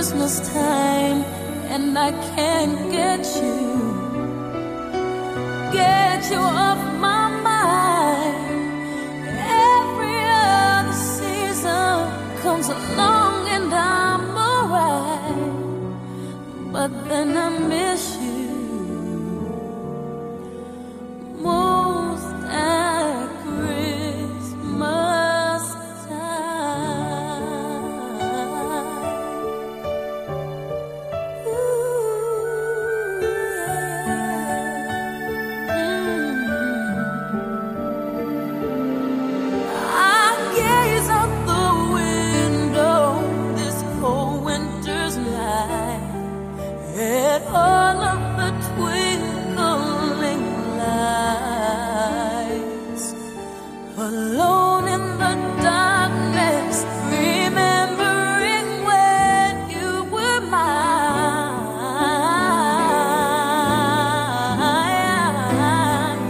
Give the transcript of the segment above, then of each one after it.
Christmas time, and I can't get you off my mind. Every other season comes along and I'm alright, but then I miss you most at Christmas time. Ooh, yeah. I gaze out the window this cold winter's night at all of the twinkling lights, alone in the darkness, remembering when you were mine.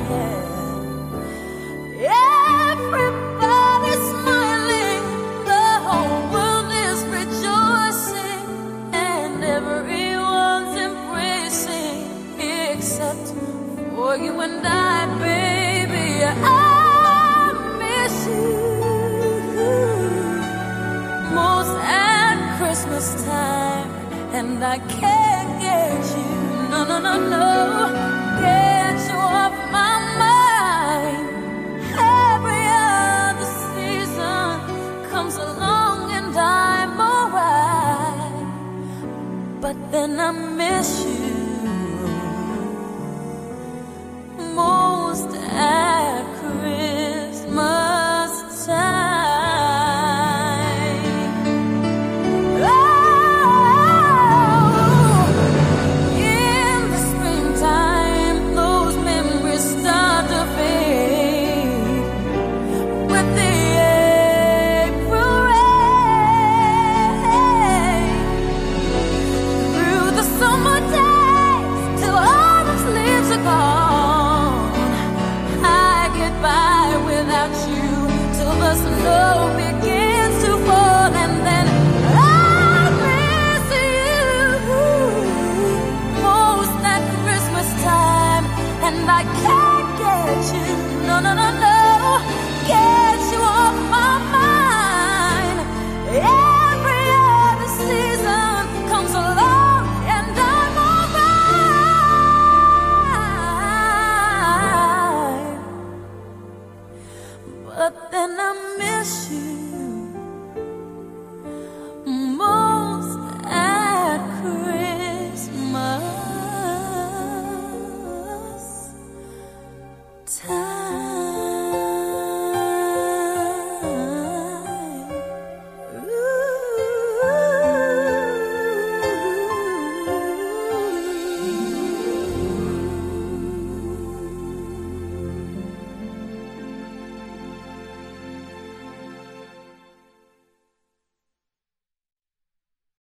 Everybody's smiling, the whole world is rejoicing, and everyone's embracing, except for you and I, baby. I miss you most at Christmas time, and I can't get you, no, get you off my mind. Every other season comes along and I'm alright, but then I miss you